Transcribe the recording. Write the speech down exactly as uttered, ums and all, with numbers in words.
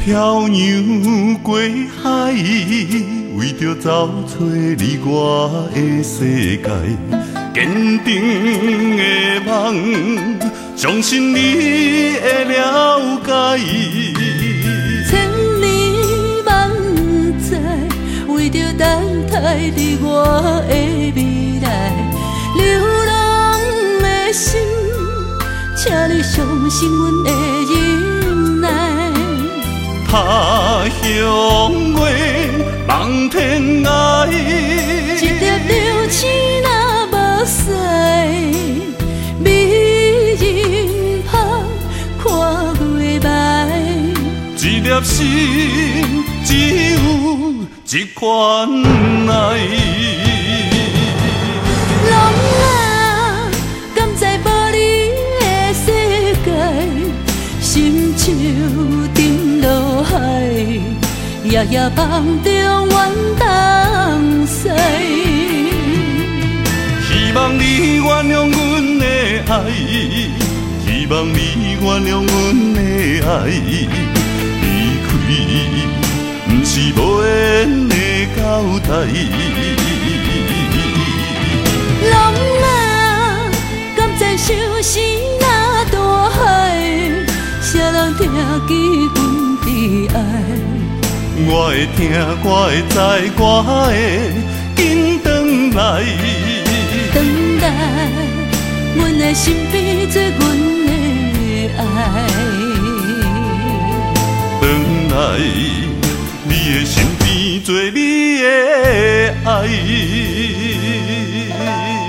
漂洋过海，为着找找你我的世界，坚定的梦，相信你会了解。 千里万载，为着等待你我的未来，流浪的心，请你相信阮的忍耐。 他乡月，望天涯， 一粒流星若无使，美人香看月白。 一粒心只有一款爱。 人啊，敢知无你的世界，心像沉落海，夜夜梦中怨东西。 希望你原谅阮的爱，希望你原谅阮的爱。离开，不是无缘的交代。 人啊，敢知相思若大海，谁人听见阮的爱？ 我会听，我会知，我会紧转来。 等待，阮的身边做阮的爱。 转来，你的身边做你的爱。